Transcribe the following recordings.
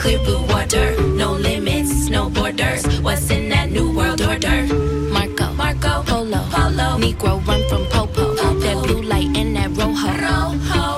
clear blue water. No limits, no borders. What's in that new world order? Marco, Polo, Negro run from Popo. That blue light in that Rojo.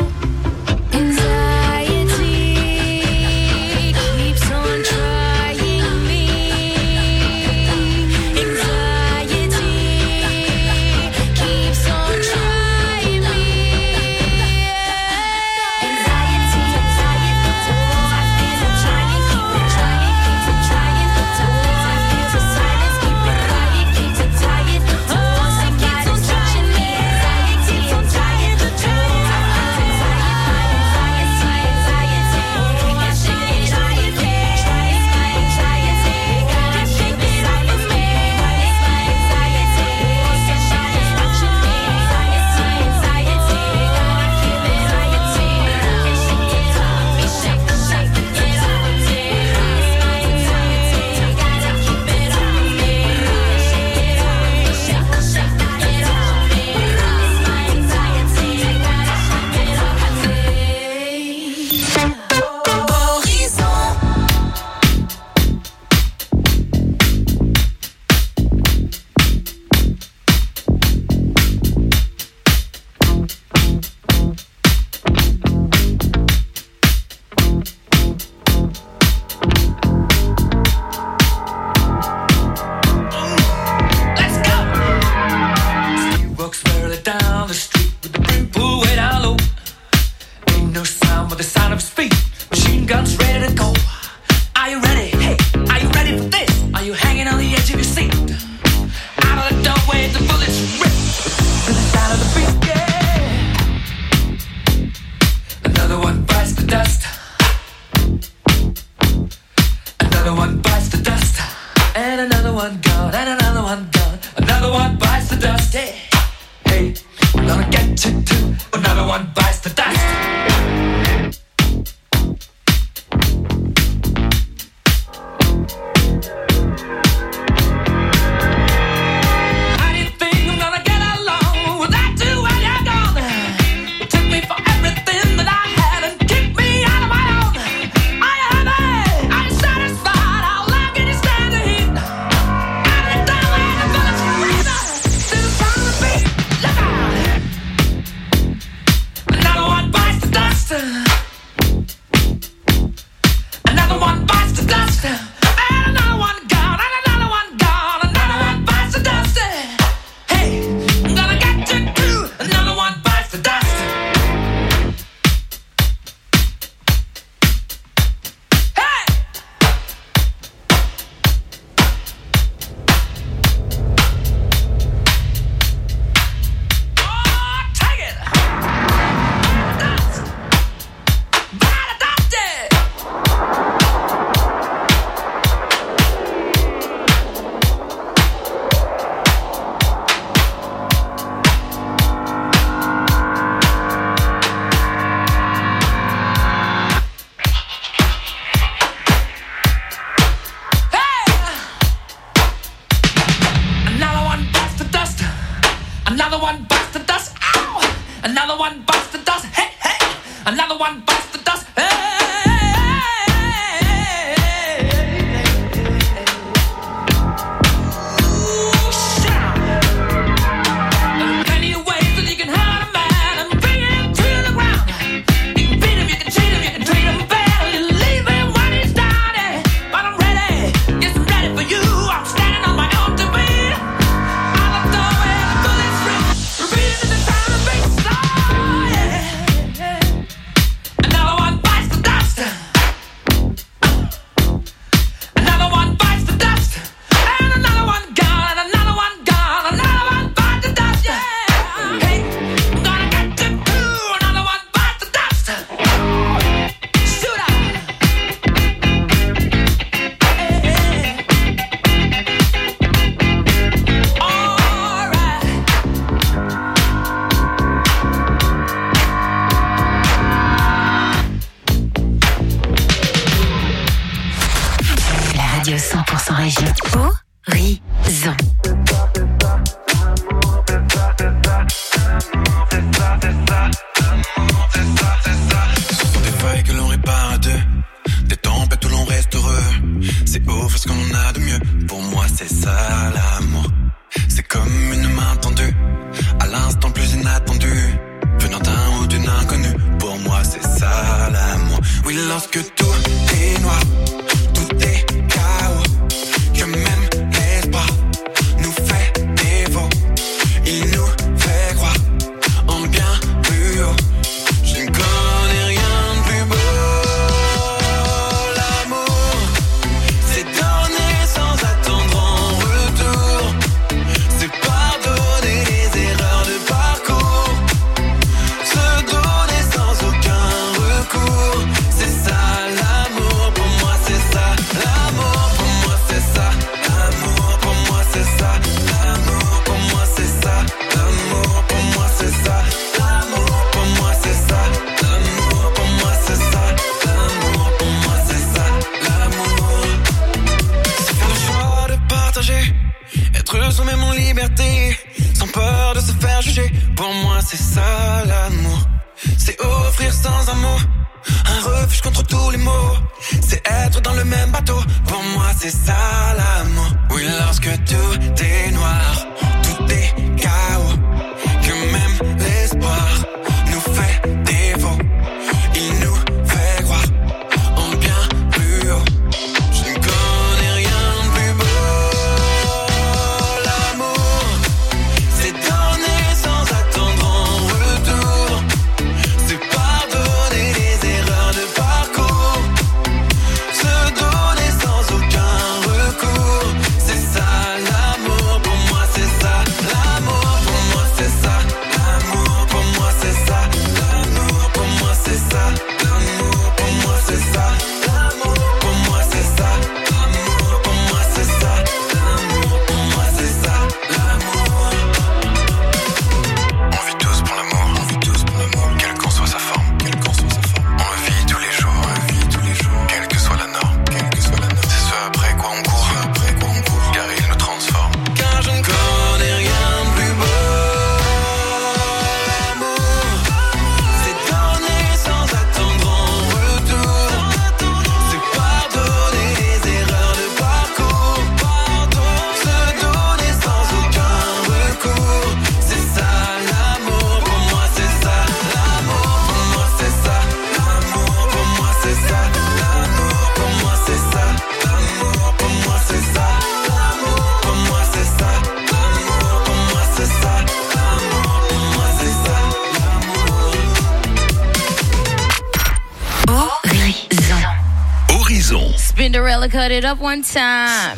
Another one bites the dust. Oui, lorsque tout est noir, tout est chaos, que même l'espoir nous fait défaut. Il nous fait croire en bien plus haut. Je ne connais rien de plus beau. L'amour, c'est donner sans attendre en retour. C'est pardonner les erreurs de parcours. Se donner sans aucun recours. C'est ça l'amour, pour moi c'est ça. L'amour, pour moi c'est ça. L'amour, pour moi c'est ça. L'amour, pour moi c'est ça. L'amour, pour moi c'est ça. L'amour, pour moi c'est ça. L'amour, pour moi c'est ça. L'amour, pour moi c'est ça. L'amour, c'est faire le choix de partager, être soi-même en liberté, sans peur de se faire juger. Pour moi c'est ça l'amour. C'est offrir sans un mot un refuge contre tous les maux. C'est être dans le même bateau. Pour moi c'est ça l'amour. Oui, lorsque tout est noir, tout est chaos, que même l'espoir nous fait défaut. Il nous fait croire en bien plus haut. Je ne connais rien de plus beau. L'amour, c'est donner sans attendre en retour. C'est pardonner les erreurs de parcours. Se donner sans aucun recours. C'est ça l'amour, pour moi c'est ça. L'amour, pour moi c'est ça. L'amour, pour moi c'est ça. L'amour, pour moi c'est ça. L'amour, pour moi c'est ça. L'amour, pour moi c'est ça. L'amour, pour moi c'est ça. L'amour, pour moi c'est ça. L'amour. On vit tous pour l'amour, on vit tous pour l'amour, quelle qu'en soit sa forme, quelle qu'en soit sa forme. On le vit tous les jours, on le vit tous les jours, quelle que soit la norme, quelle que soit la norme. C'est ce après quoi on court, car il nous transforme. Car je ne connais rien de plus beau. L'amour, c'est donner sans attendre en retour. C'est pardonner les erreurs de parcours. Se donner sans aucun recours. C'est ça l'amour, pour moi c'est ça. L'amour, pour moi c'est ça. L'amour, pour moi c'est ça. L'amour, pour moi c'est ça. L'amour, pour moi c'est ça. L'amour, pour moi c'est ça. L'amour, pour moi c'est ça. L'amour, pour moi c'est ça. Horizon. Spinderella, cut it up one time.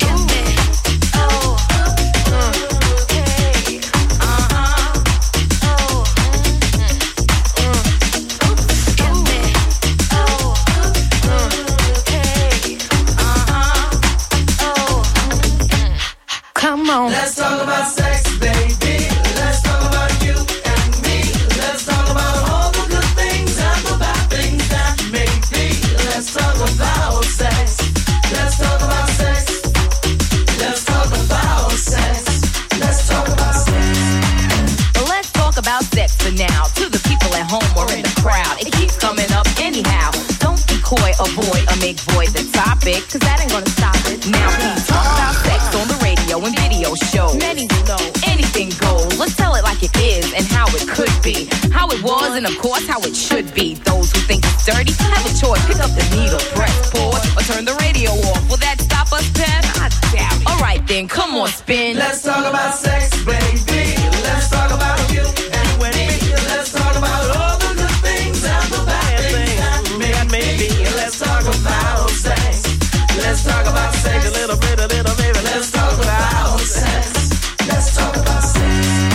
Come on. Let's talk about sex, baby. Let's talk about you and me. Let's talk about all the good things and the bad things that may be. Let's talk about sex. Let's talk about sex. Let's talk about sex. Let's talk about sex. Well, let's talk about sex for now. To the people at home or in the crowd, it keeps coming up anyhow. Don't be coy, avoid, or make void the topic, cause that ain't gonna stop it. Now please talk about sex on the radio and video shows. Many will know anything goes. Let's tell it like it is and how it could be, how it was, and of course how it should be. Those who think it's dirty have a choice. Pick up the needle, press pause, or turn the radio off. Will that stop us, Pep? I doubt it. Alright then, come on, spin. Let's talk about sex, baby. Let's talk about you and me. Let's talk about all the good things and the bad things that may be. Let's talk about sex. Let's talk about sex. A little baby. Let's talk about sex. Let's talk about sex.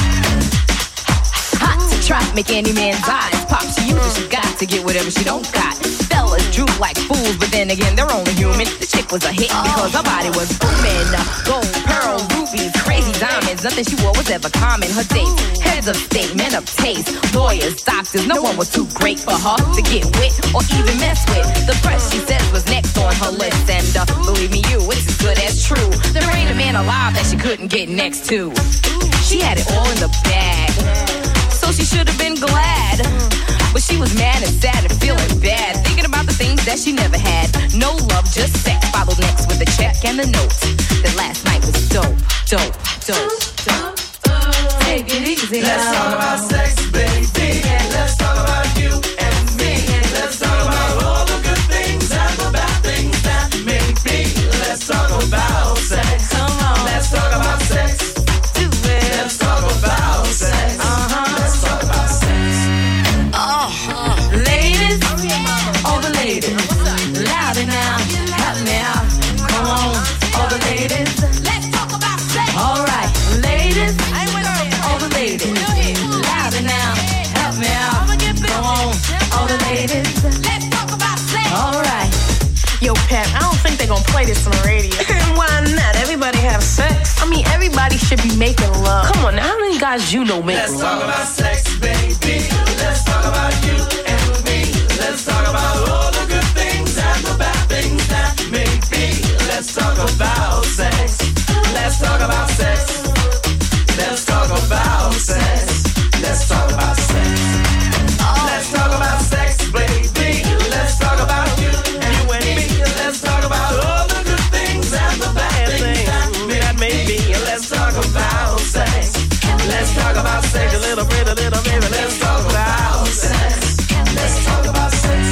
Hot to try, make any man's eyes pop. She uses, she got to get whatever she don't got. Fellas droop like fools, but then again, they're only human. The chick was a hit because her body was booming. Gold, pearl, rubies, crazy diamonds. Nothing she wore was ever common. Her dates, heads of state, men of taste, lawyers, doctors. No one was too great for her to get with or even mess with. The press, she says, was next on her list. And believe me, it's as good as true. There ain't a man alive that she couldn't get next to. She had it all in the bag, so she should have been glad. But she was mad and sad and feeling bad, thinking about the things that she never had. No love, just sex. Followed next with a check and the note that last night was dope. Take it easy. Let's talk about sex, baby. Let's talk about you and me. Let's talk about all the good things. play this on the radio. Why not? Everybody have sex. I mean, everybody should be making love. Come on now, how many guys you know make Let's love? talk about sex, baby. Let's talk about you and me. Let's talk about all the good things and the bad things that may be. Let's talk about sex. Let's talk about sex. Let's talk about sex. Let's talk about sex. Let's talk about sex, baby. Let's talk about you and me. Let's talk about all the good things and the bad things that may be. Let's talk about sex. Let's talk about sex. A little bit, a little baby. Let's talk about sex. Let's talk about sex.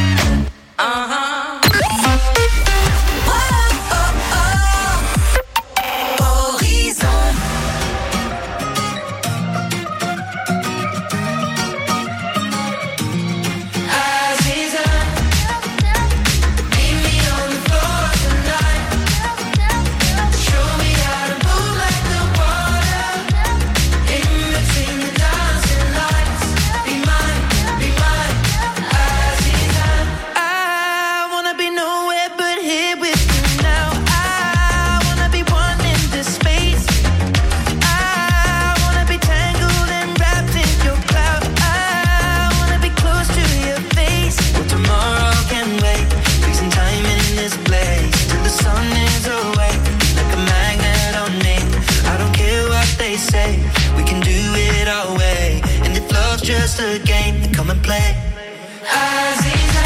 Just a game, come and play. Aziza,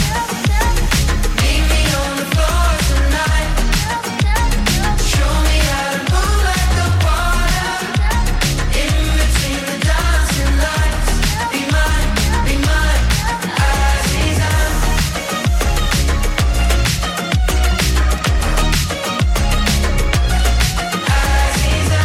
meet me on the floor tonight. Show me how to move like the water. In between the dancing lights. Be mine, Aziza. Aziza.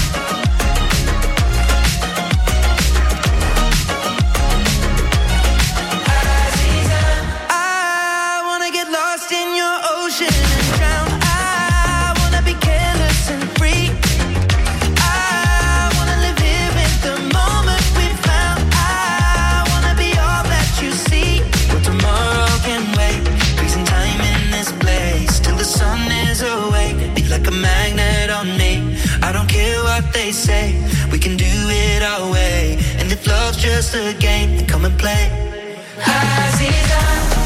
They say we can do it our way, and if love's just a game, then come and play. Aziza,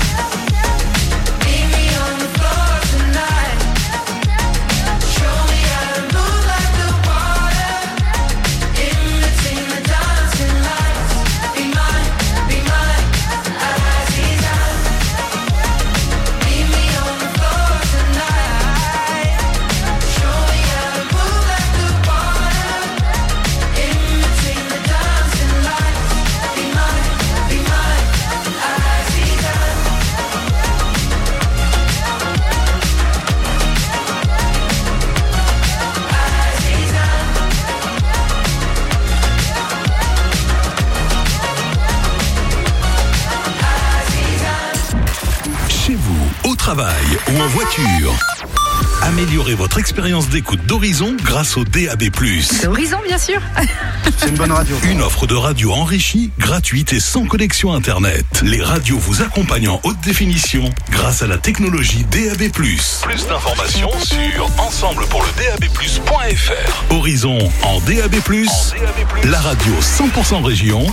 meet me on the floor tonight. Show me how to move like the water. In between the dancing lights. Be mine, Aziza. Meet me on the floor tonight. Show me how to move like the water. In between the dancing lights. Be mine, Aziza. Chez vous, au travail ou en voiture, améliorez votre expérience d'écoute d'Horizon grâce au DAB+. C'est Horizon, bien sûr. C'est une bonne radio. Une offre de radio enrichie, gratuite et sans connexion Internet. Les radios vous accompagnent en haute définition grâce à la technologie DAB+. Plus d'informations sur ensemblepourledab+.fr. Horizon en DAB+, la radio 100% région,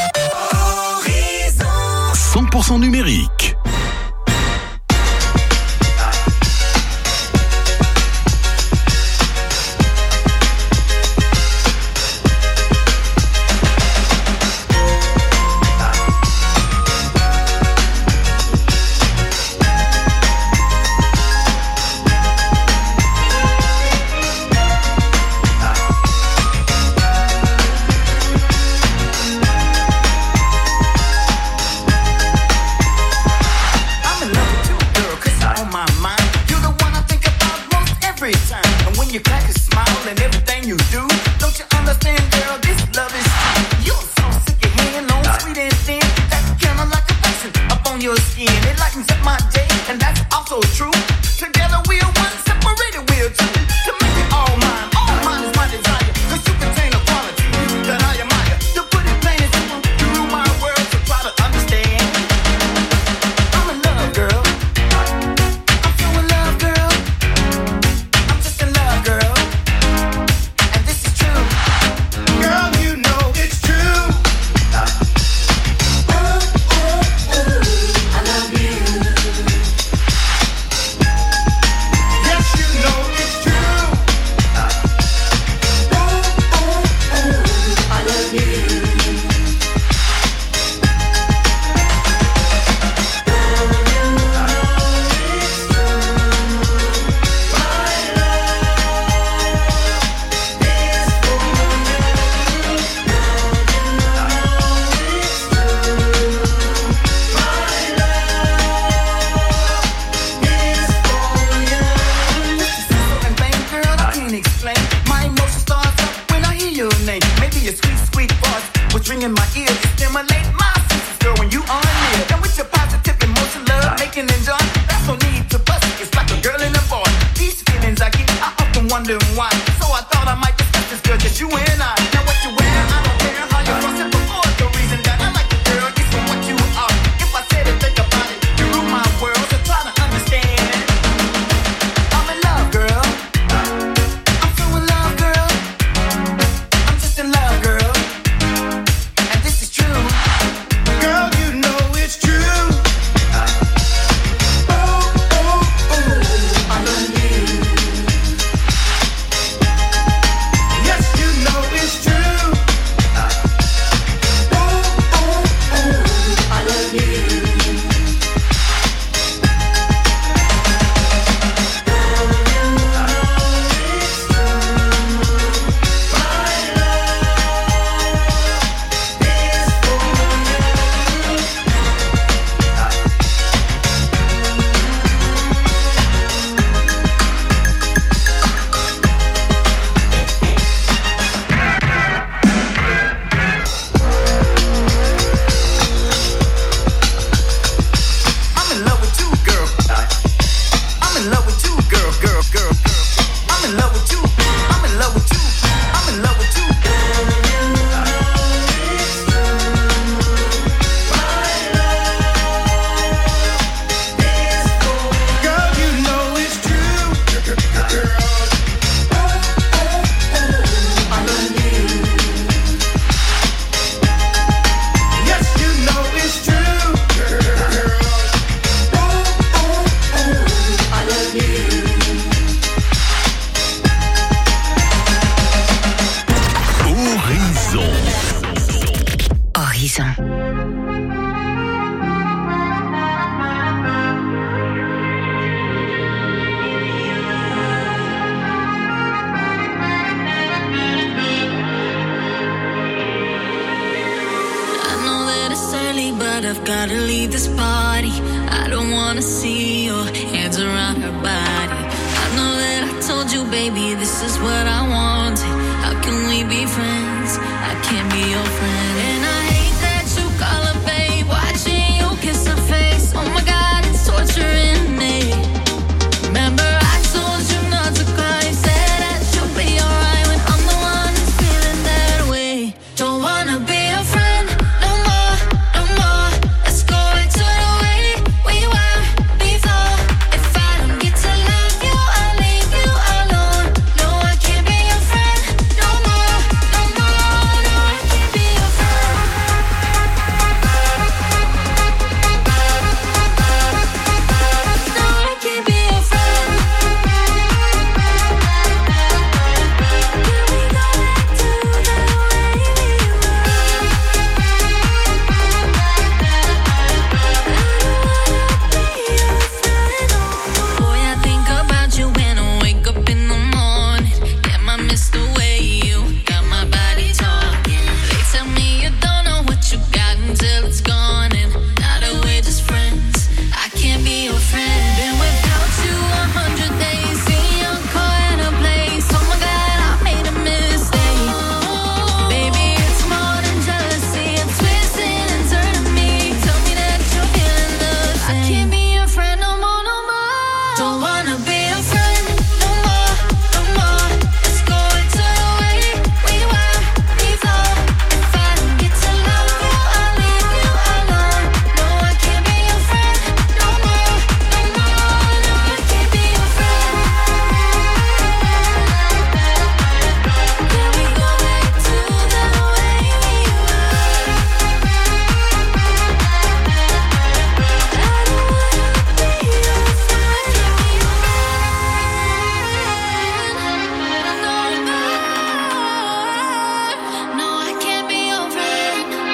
100% numérique. Girl, I'm feeling love, girl. stimulate my senses, girl, when you are near. And with your positive emotion, love, making and joy, that's no need to fuss. It's like a girl and a boy. These feelings I get, I often wonder why. So I thought I might discuss this, girl, just you and I. Now what you wear, I don't care how you cross it before. The reason that I like the girl is for what you are. If I say to think about it, you rule my world, so try to understand. I'm in love, girl. I'm so in love, girl. I'm just in love, girl. And this is true. Girl, you know it's true. Oh, oh, oh, I love you. Yes, you know it's true. Oh, oh, oh, I love you. I'm in love with you, girl. I'm in love with you, girl, girl, girl. I'm in love with you. I'm in love with you. I'm in love with you. Girl, you know it's true. Oh, oh, oh, I love you. Yes, you know it's true. Oh, oh, oh, I love you. Horizon. Horizon. I know that it's early, but I've gotta leave this party. I don't wanna see your hands around her body. I know that I told you, baby, this is what I wanted. How can we be friends? I can't be your friend. And I hate that you call her babe, watching you kiss her face. Oh my God, it's torturing me. Remember I told you not to cry, said that you'll be alright when I'm the one who's feeling that way. Don't wanna be a friend no more, no more. Let's go back to the way we were before. If I don't get to love you, I'll leave you alone. No, I can't be your friend no more, no more. No, I can't be your friend. No, I can't be your friend. Can we go back to the way we were? Boy, I think about you when I wake up in the morning. Damn, I miss the way you got my body talking. They tell me you don't know what you got until it's gone, and now that we're just friends, I can't be your friend. Been without you 100 days, see your car in a place. Oh my God, I made a mistake. Baby, it's more than jealousy. I'm twisting and turning me. Tell me that you're feeling the same. I can't be your friend no more, no more. Don't wanna be your friend no more, no more. Let's go back to the way we were before. If I don't get to love you, I'll leave you alone. No, I can't be your friend no more, no more. No, I can't be your friend. Can we go back to the way we were? I don't wanna be your friend no more. No, I can't be your friend no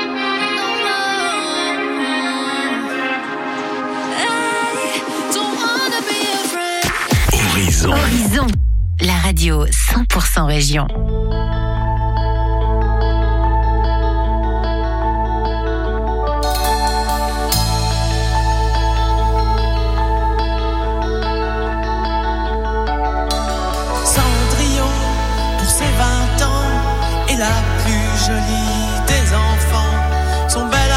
more. I don't wanna be your friend. Horizon. Horizon. La radio 100% région. Cendrillon, pour ses 20 ans, est la plus jolie des enfants. Son bel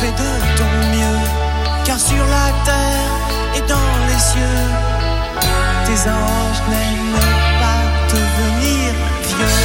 fais de ton mieux, car sur la terre et dans les cieux, tes anges n'aiment pas devenir vieux.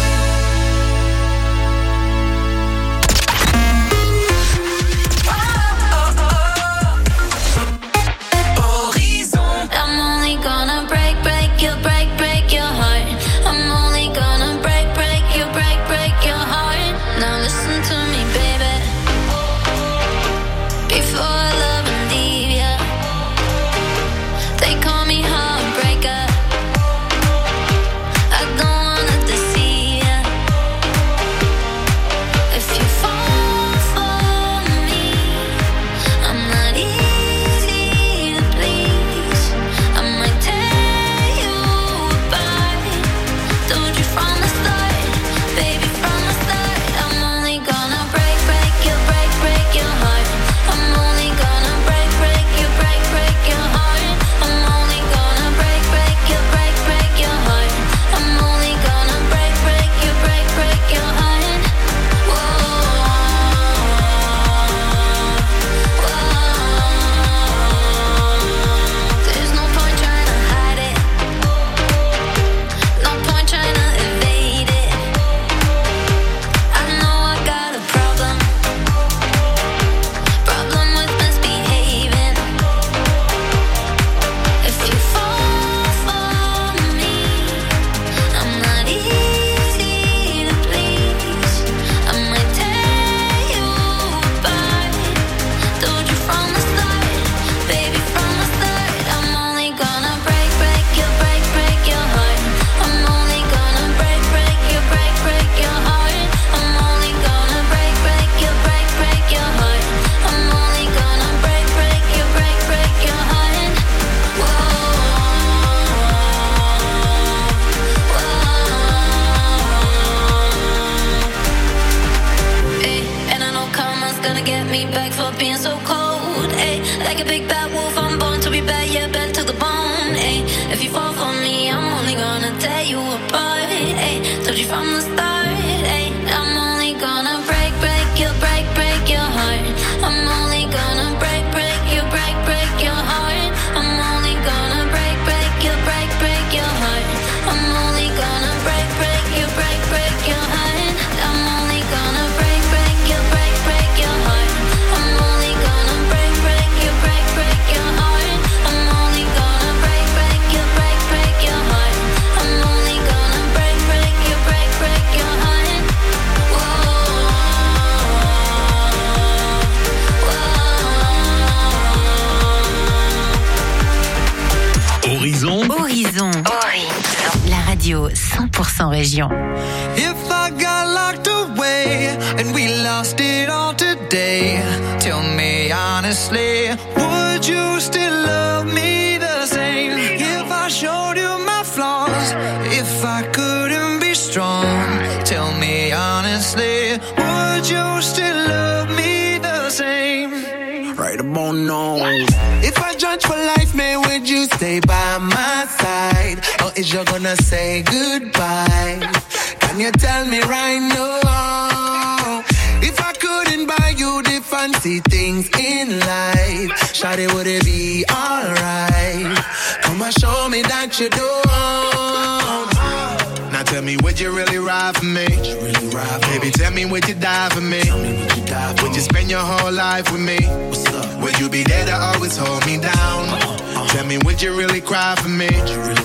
Radio 100% région. If I got locked away and we lost it all today, tell me honestly, would you still love me the same? If I showed you my flaws, if I couldn't be strong, tell me honestly, would you still love me the same? Right about now. If I judge for life, man, would you stay by my side? Or is you gonna say goodbye? Can you tell me right now? If I couldn't buy you the fancy things in life, shawty, would it be alright? Come and show me that you don't. Now tell me, would you really ride for me? Baby, tell me, would you die for me? Would you spend your whole life with me? Would you be there to always hold me down? Tell me, would you really cry for me?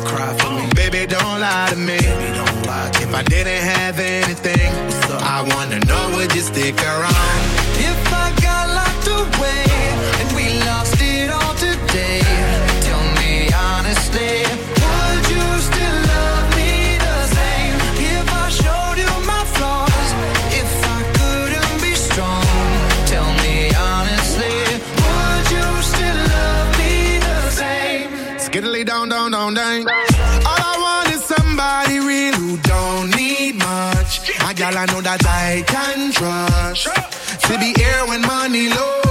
Baby, don't lie to me. If I didn't have anything, I wanna know, would you stick around? If I got locked away and we lost it all today, tell me honestly, would you still love me the same? If I showed you my flaws, if I couldn't be strong, tell me honestly, would you still love me the same? Skiddly down, down, down, down. All I want is somebody real who don't need much. A gal I know that I can trust, to be here when money low.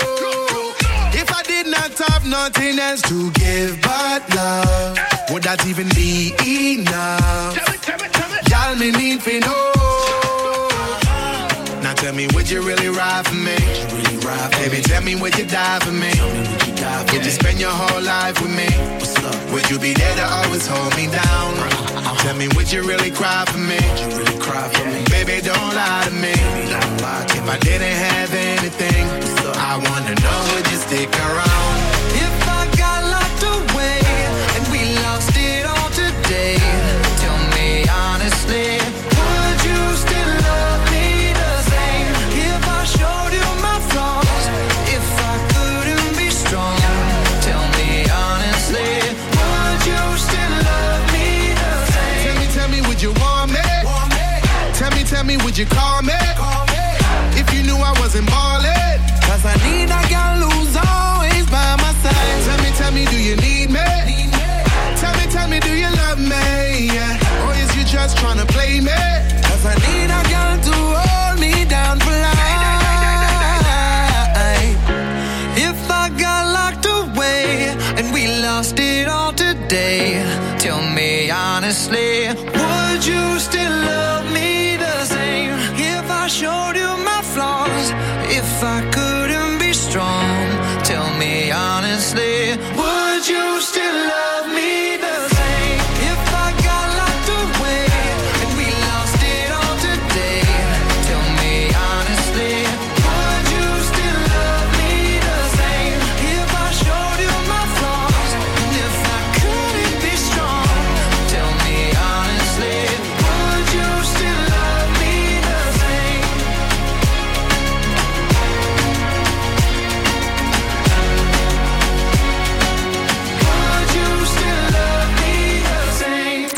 If I did not have nothing else to give but love, would that even be enough? Y'all me need to know. Now tell me, would you really ride for me? Baby, tell me, would you die for me? Would you spend your whole life with me? Would you be there to always hold me down? Tell me, would you really cry for me? Baby, don't lie to me. If I didn't have anything, I wanna know, would you stick around? If I got locked away and we lost it all today, tell me honestly, would you still love me the same? If I showed you my flaws, if I couldn't be strong, tell me honestly, would you still love me the same? Tell me, would you want me? Tell me, would you call me? If you knew I wasn't ballin', 'cause I need a girl who's always by my side. Tell me, do you need me? Tell me, do you love me? Or is you just tryna play me? 'Cause I need a girl to hold me down for life. If I got locked away and we lost it all today, tell me honestly, would you still love me the same? If I showed you my flaws, if I couldn't be strong, tell me honestly, would you still love me the same? If I got locked away and we lost it all today, tell me honestly, would you still love me the same? If I showed you my flaws, and if I couldn't be strong, tell me honestly, would you still love me the same? Would you still love me the same?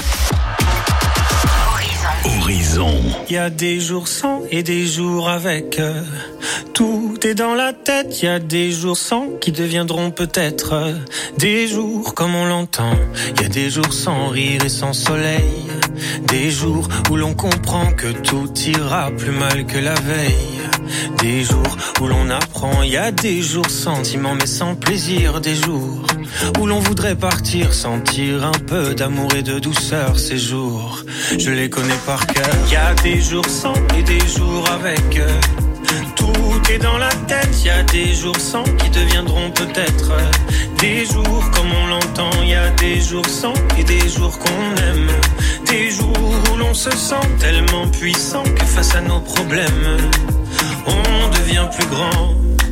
Horizon. Il y a des jours sans et des jours avec. Tout est dans la tête. Il y a des jours sans qui deviendront peut-être des jours comme on l'entend. Il y a des jours sans rire et sans soleil. Des jours où l'on comprend que tout ira plus mal que la veille. Des jours où l'on apprend. Il y a des jours sentiments mais sans plaisir. Des jours où l'on voudrait partir, sentir un peu d'amour et de douceur. Ces jours, je les connais par cœur. Il y a des jours sans et des jours avec. Tout est dans la tête. Il y a des jours sans qui deviendront peut-être des jours comme on l'entend. Il y a des jours sans et des jours qu'on aime. Des jours où l'on se sent tellement puissant que face à nos problèmes, on devient plus grand.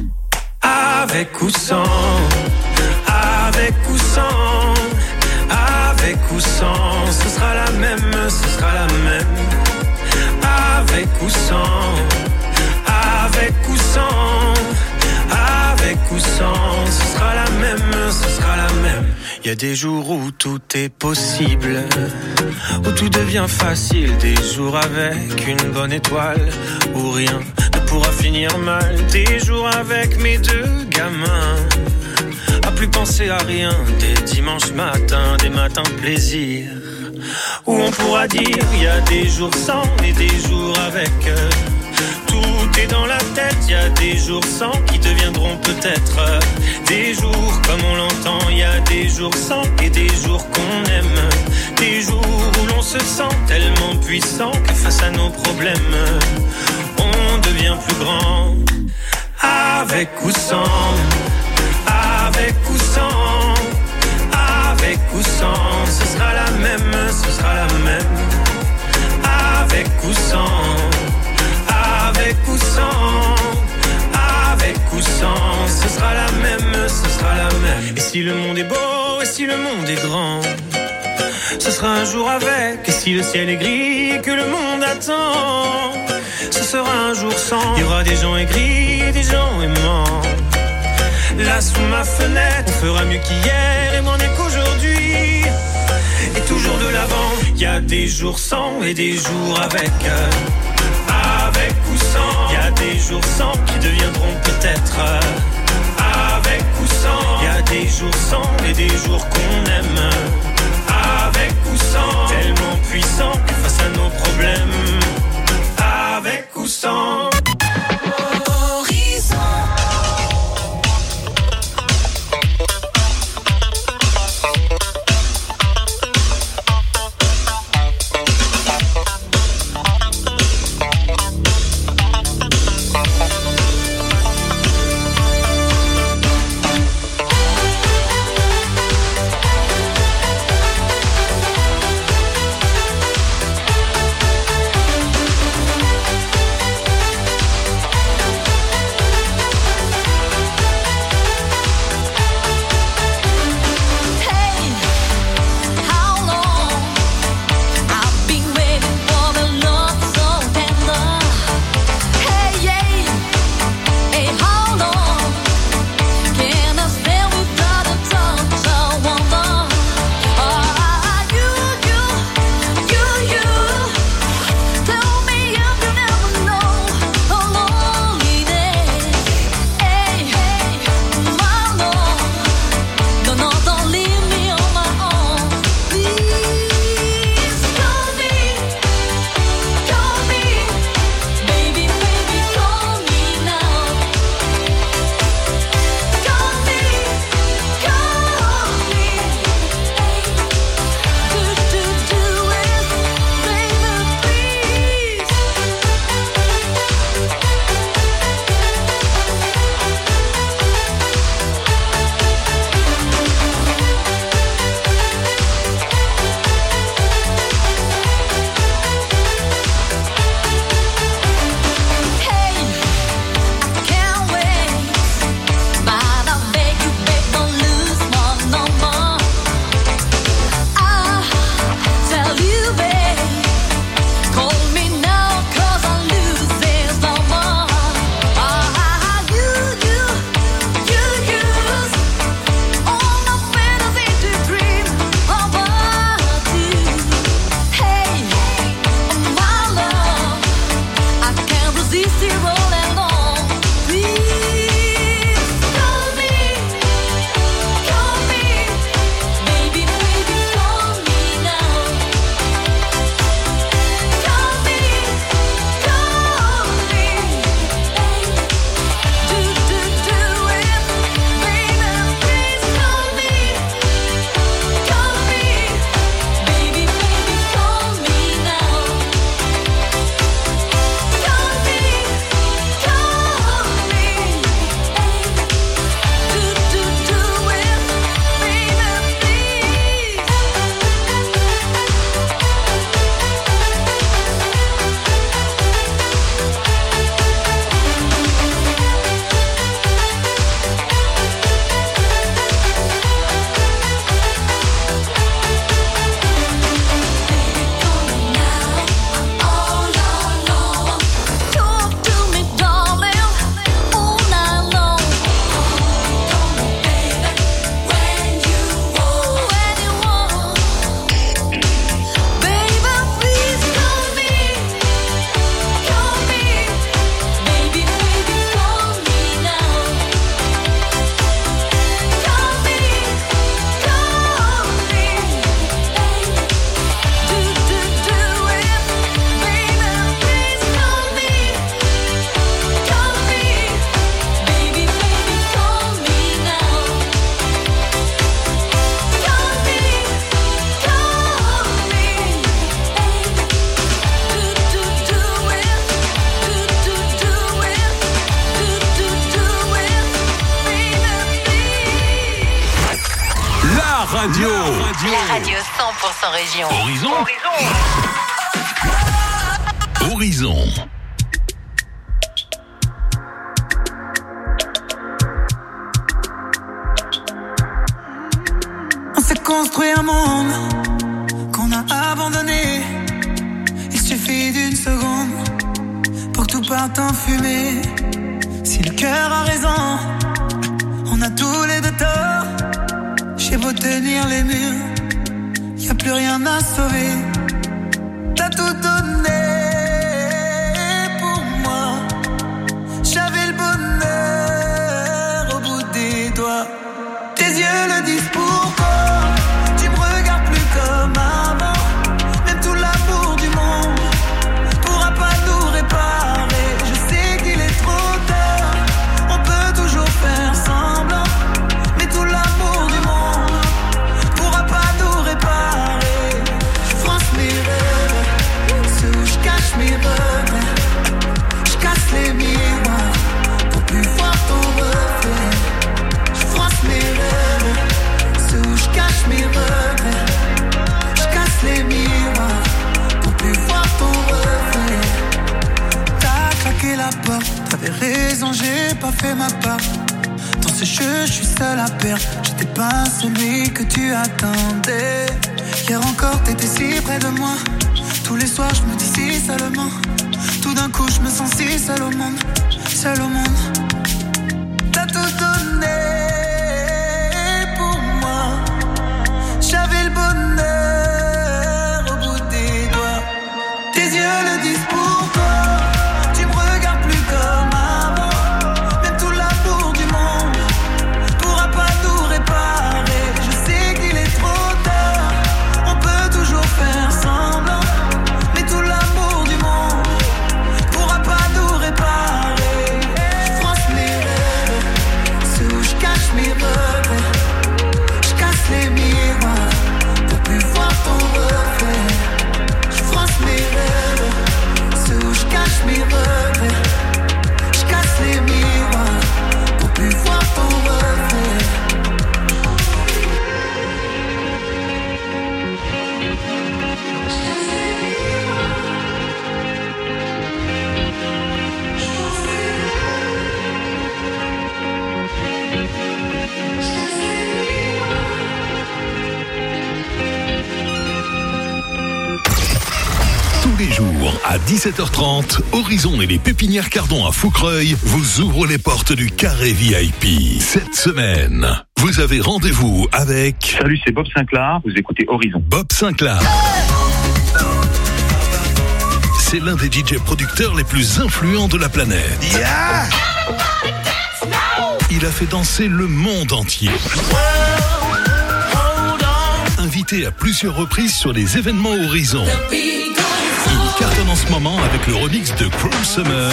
Avec ou sans, avec ou sans, avec ou sans, ce sera la même, ce sera la même. Avec ou sans, avec ou sans, avec ou sans, ce sera la même, ce sera la même. Il y a des jours où tout est possible, où tout devient facile. Des jours avec une bonne étoile, où rien ne pourra finir mal. Des jours avec mes deux gamins, à plus penser à rien. Des dimanches matins, des matins plaisir, où on pourra dire il y a des jours sans et des jours avec. Tout est dans la tête, il y a des jours sans qui deviendront peut-être des jours comme on l'entend. Il y a des jours sans et des jours qu'on aime. Des jours où l'on se sent tellement puissant que face à nos problèmes, on devient plus grand. Avec ou sans, avec ou sans, avec ou sans, ce sera la même, ce sera la même. Avec ou sans, avec ou sans, avec ou sans, ce sera la même, ce sera la même. Et si le monde est beau, et si le monde est grand, ce sera un jour avec. Et si le ciel est gris et que le monde attend, ce sera un jour sans. Il y aura des gens aigris et des gens aimants. Là sous ma fenêtre, on fera mieux qu'hier et moins mieux qu'aujourd'hui. Et toujours de l'avant. Il y a des jours sans et des jours avec. Avec ou sans, il y a des jours sans qui deviendront peut-être avec ou sans. Il y a des jours sans et des jours qu'on aime. Avec ou sans, tellement puissant que face à nos problèmes. Avec ou sans. radio. La radio 100% région. Horizon. On s'est construit un monde qu'on a abandonné. Il suffit d'une seconde pour que tout parte en fumée. Si le cœur a raison, on a tous les deux tort. J'ai beau tenir les murs, y a plus rien à sauver. T'as tout donné pour moi. J'avais le bonheur au bout des doigts. Tes yeux le disent pourquoi. Tu me regardes plus comme avant. Même tout l'amour du monde pourra pas nous réparer. Je sais qu'il est trop tard. On peut toujours faire semblant. Mais tout l'amour du monde pourra pas nous réparer. Je fronce mes rêves, ceux où je cache mes regrets. Je casse les miroirs pour plus voir ton reflet. Je fronce mes rêves, ceux où je cache mes regrets. Je casse les miroirs pour plus voir ton reflet. T'as claqué la porte, t'avais raison, j'ai pas fait ma part. Dans ce jeu, je suis seul à perdre. J'étais pas celui que tu attendais. Hier encore, t'étais si près de moi. Tous les soirs, je me dis si seulement. Tout d'un coup, je me sens si seul au monde. Seul au monde. T'as tout donné pour moi. J'avais le bonheur au bout des doigts. Tes yeux le disent pourquoi. Tu me regardes plus comme avant. Même tout l'amour du monde pourra pas nous réparer. Je sais qu'il est trop tard. On peut toujours faire semblant. Mais tout l'amour du monde pourra pas nous réparer. Je fronce mes rêves, ceux où je cache mes regrets. Je casse les miroirs pour plus voir ton reflet. Je fronce mes rêves, ceux où je cache mes regrets. Je casse les miroirs pour plus voir ton reflet. Tous les jours, à 17h30, Horizon et les Pépinières Cardon à Foucreuil vous ouvrent les portes du Carré VIP. Cette semaine, vous avez rendez-vous avec... Salut, c'est Bob Sinclair, vous écoutez Horizon. Bob Sinclair. C'est l'un des DJ producteurs les plus influents de la planète. Yeah! Il a fait danser le monde entier. Invité à plusieurs reprises sur les événements Horizon. Il cartonne en ce moment avec le remix de Cruel Summer.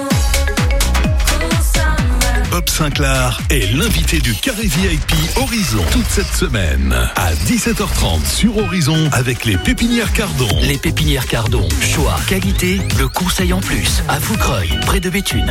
Bob Sinclair est l'invité du Carré VIP Horizon toute cette semaine à 17h30 sur Horizon avec les Pépinières Cardon. Les Pépinières Cardon, choix, qualité, le conseil en plus, à Foucreuil, près de Béthune.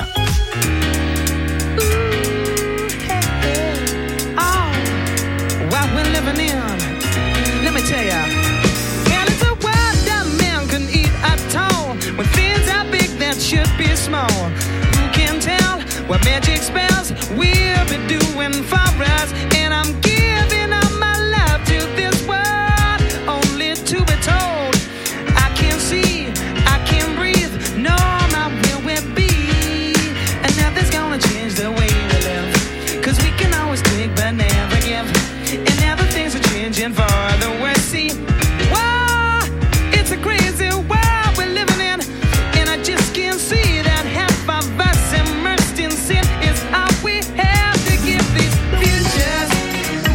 What we're living in, let me tell ya. And it's a world that man can eat at all. When things are big that should be small. Who can tell what magic spells we'll be doing for us? And I'm giving up my love to this world, only to be told I can't see, I can't breathe, no, not where we'll be. And nothing's gonna change the way we live, 'cause we can always take but never give. And now the things are changing for the worse. See, whoa, it's a crazy world we're living in, and I just can't see that half of us immersed in sin is all we have to give these futures.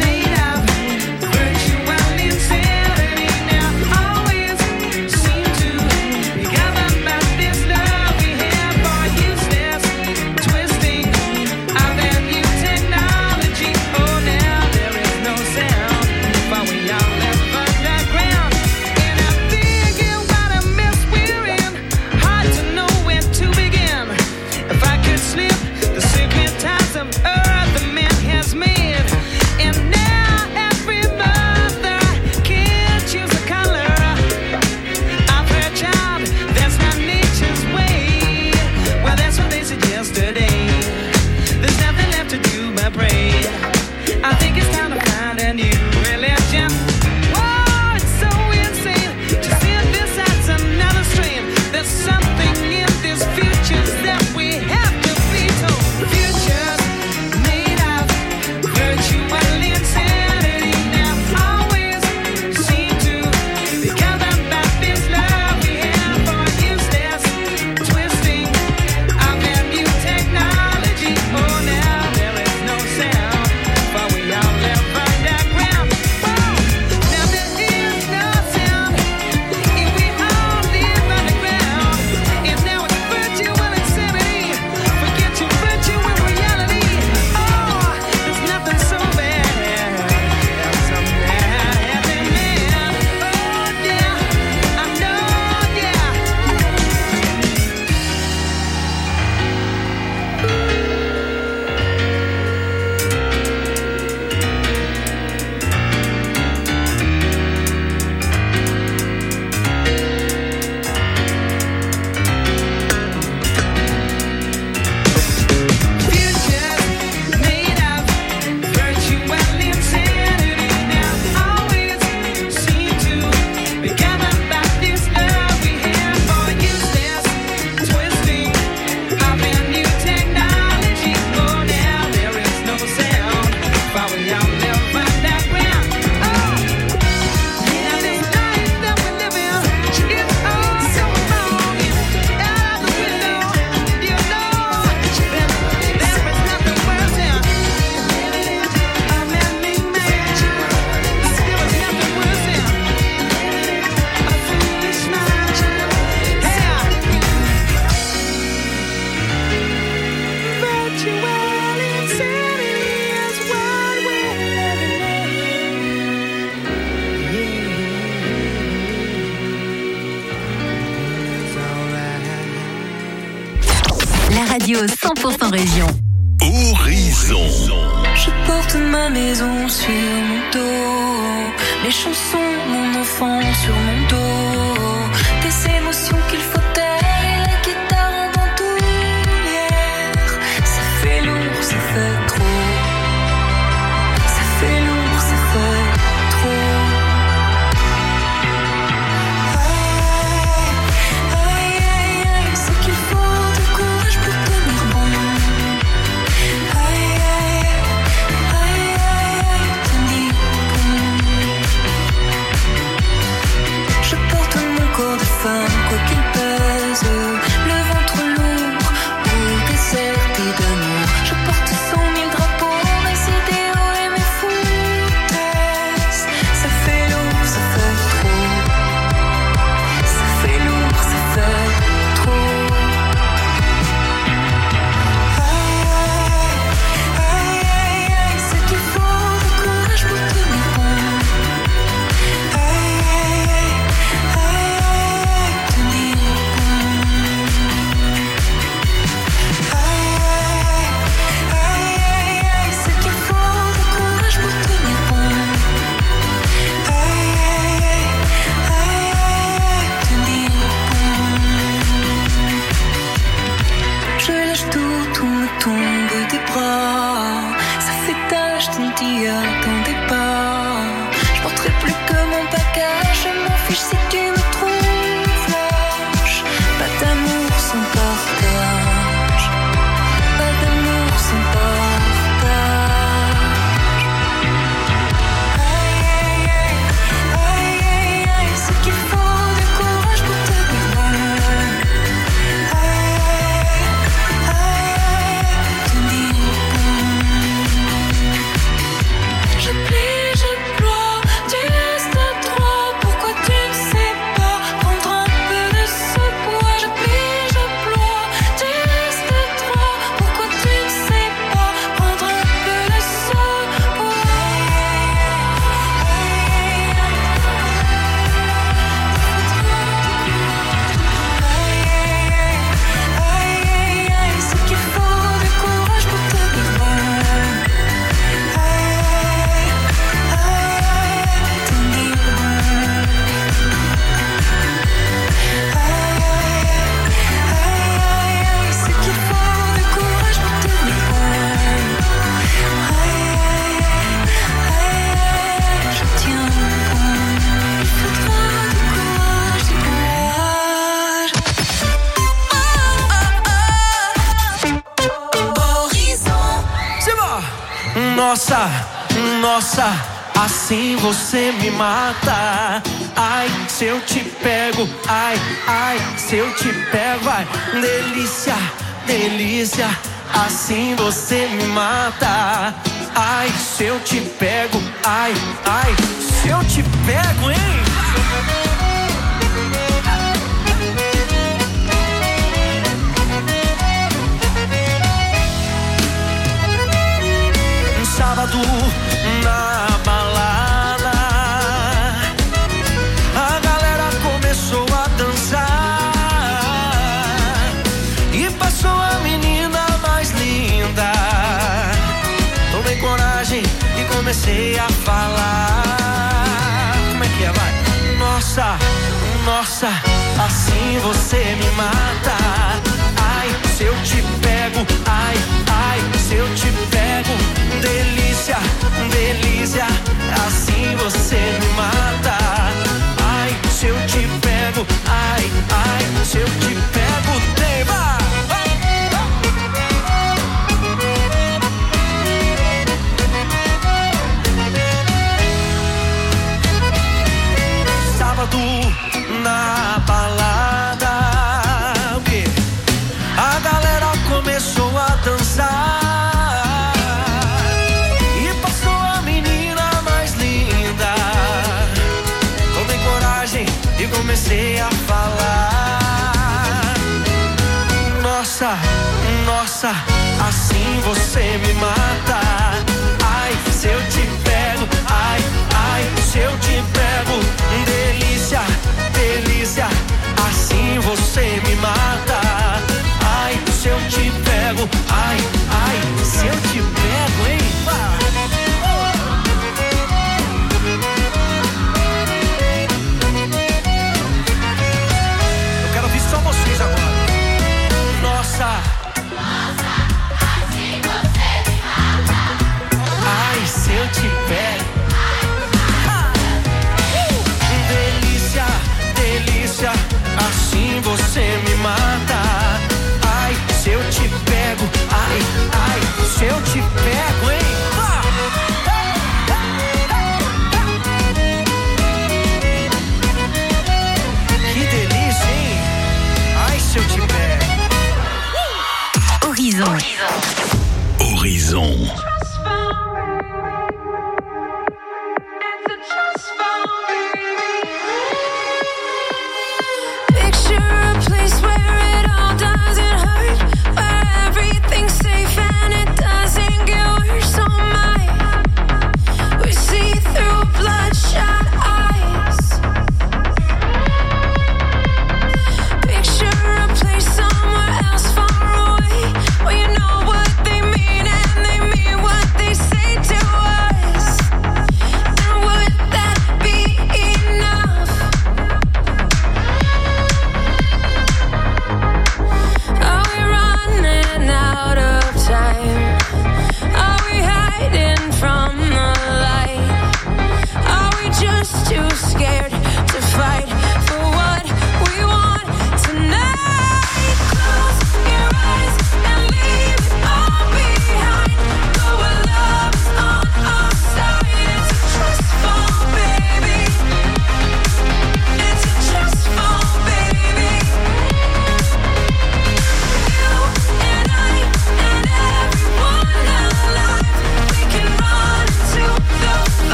la radio 100% région. Horizon. Je porte ma maison sur mon dos, mes chansons, mon enfant sur mon dos, des émotions qu'il faut taire et la guitare en bandoulière. Ça fait lourd, ça fait trop. Ça fait lourd, ça fait trop. Aïe, aïe, aïe, c'est qu'il faut du courage pour tenir bon. Aïe, aïe, aïe, aïe, tenir bon. Je porte mon corps de femme, quoi qu'il pèse, le ventre lourd ou déserté d'amour. Je porte 100 000 drapeaux, mes idéaux et mes foutaises. Ça fait lourd, ça fait trop. Ça fait lourd, ça fait trop. Aïe, aïe, aïe, c'est qu'il faut du courage pour tenir bon. Aïe, aïe, aïe, tenir bon. Aïe, aïe, aïe, c'est qu'il faut du courage pour tenir bon. Aïe, aïe, tenir bon. Je lâche tout me tombe des bras. Ça fait tâche d'un dia, t'en départ. Je porterai plus que mon bagage. Je m'en fiche si tu me trouves lâche. Pas d'amour sans partage. Pas d'amour sans partage. Aïe, aïe, aïe, aïe, aïe, c'est qu'il faut du courage pour tenir bon. Aïe, aïe, tenir bon. Je plie, je ploie, tu restes à trois. Pourquoi tu ne sais pas prendre un peu de ce poids? Je plie, je ploie, tu restes à trois. Pourquoi tu ne sais pas prendre un peu de ce poids? Aïe, aïe, aïe, c'est qu'il faut du courage pour tenir bon. Aïe, tenir bon. Aïe, c'est qu'il faut du courage pour tenir bon. Je tiens bon. Il faudra du courage, du courage. Horizon. Nossa, nossa, assim você me mata. Ai, se eu te pego, ai, ai, se eu te pego, ai, delícia, delícia, assim você me mata. Ai, se eu te pego, ai, ai, se eu te pego, hein? Sábado na balada, a galera começou a dançar e passou a menina mais linda. Tomei coragem e comecei a falar. Como é que é, vai? Nossa, nossa, assim você me mata. Ai, se eu te pego, ai, ai, se eu te pego, delícia, delícia, assim você me mata. Ai, se eu te pego, ai, ai, se eu te pego, tema. Sábado na balada, o quê? A galera começou a dançar e passou a menina mais linda. Tomei coragem e comecei a falar. Nossa, nossa, assim você me mata. Ai, se eu te pego, ai, ai, se eu te pego, delícia, delícia, assim você me mata. Ai, se eu te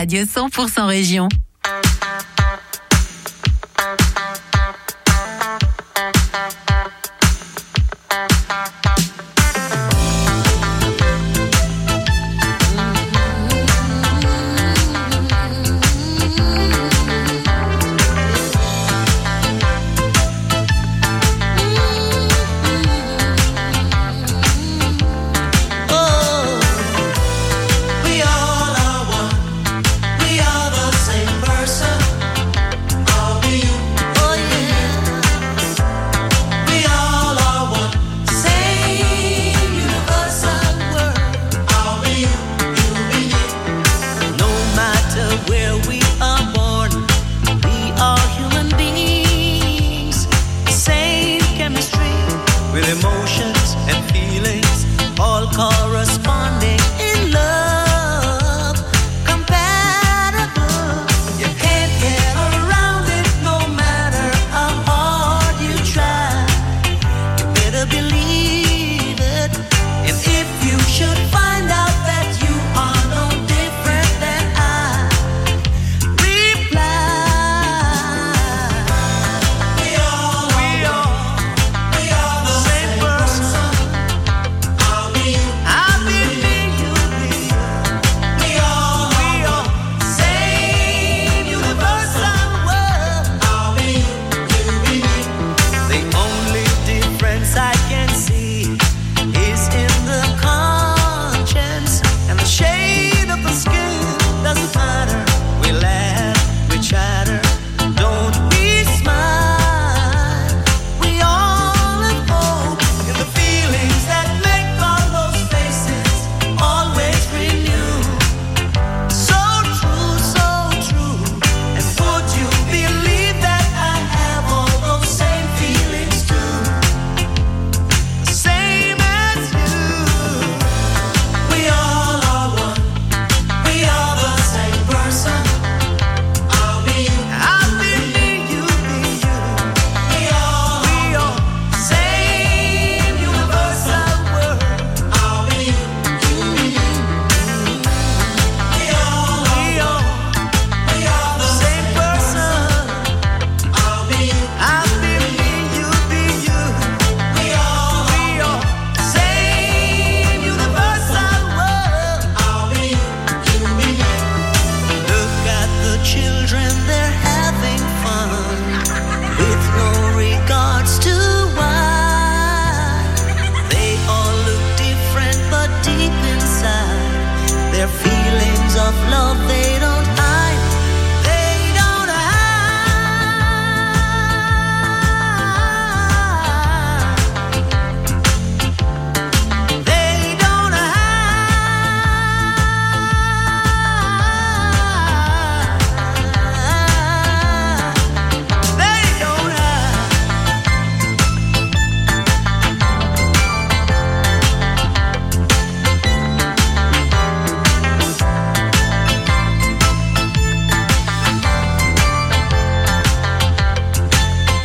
radio 100% région. Emotions and feelings all call